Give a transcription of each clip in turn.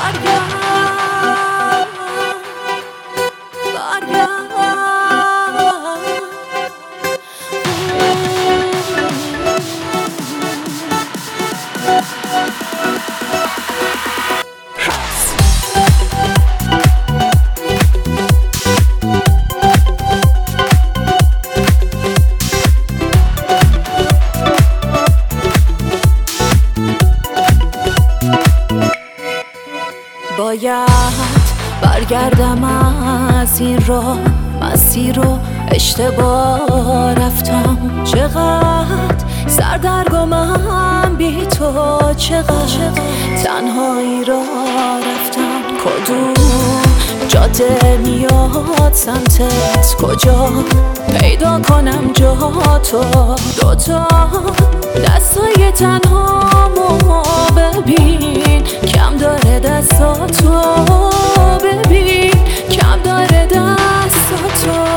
باید برگردم از این راه، مسیر رو اشتباه رفتم. چقدر سردرگمم بی تو، چقدر تنهایی را رفتم. کدوم جاده میاد سمتت، کجا پیدا کنم جا تو؟ دوتا دستای تنهامو ببین، کم داره دستاتو ببین، کم داره دستاتو.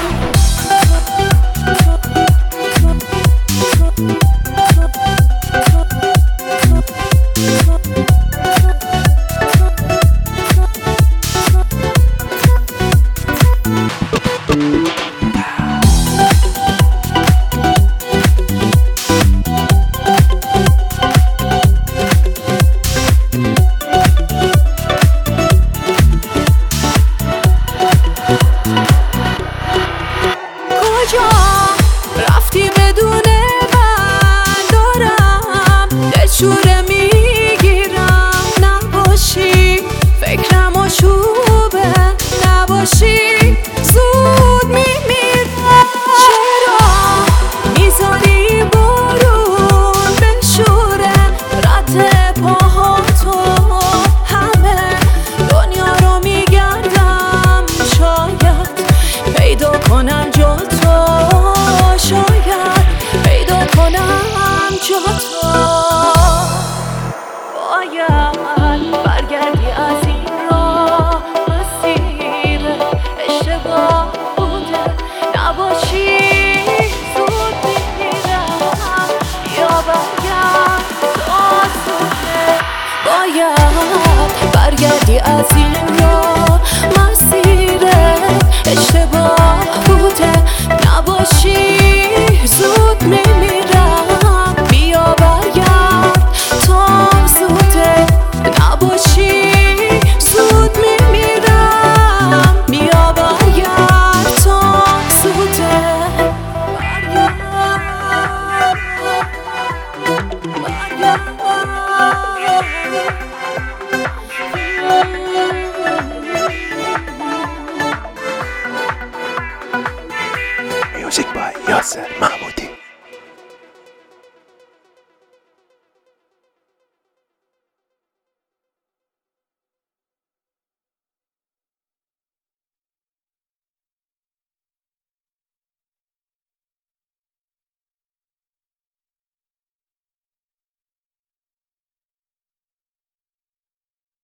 رفتی بدون من، دارم دلشوره میگیرم. نباشی فکرم آشوبه، نباشی زود میمیرم. چرا میذاری بارون بشوره رد پاهاتو؟ همه دنیا رو میگردم، شاید پیدا کنم جا تو، شاید پیدا کنم جا تو. باید برگردی از این راه، مسیر اشتباه بوده، نباشی زود میمیرم. یا برگرد آسوده، باید برگردی از این راه، مسیر اشتباه بوده، نباشی زود میمیرم. بیا برگرد تا زوده، نباشی زود میمیرم. بیا برگرد تا زوده، Music by Yasser Mahmoud.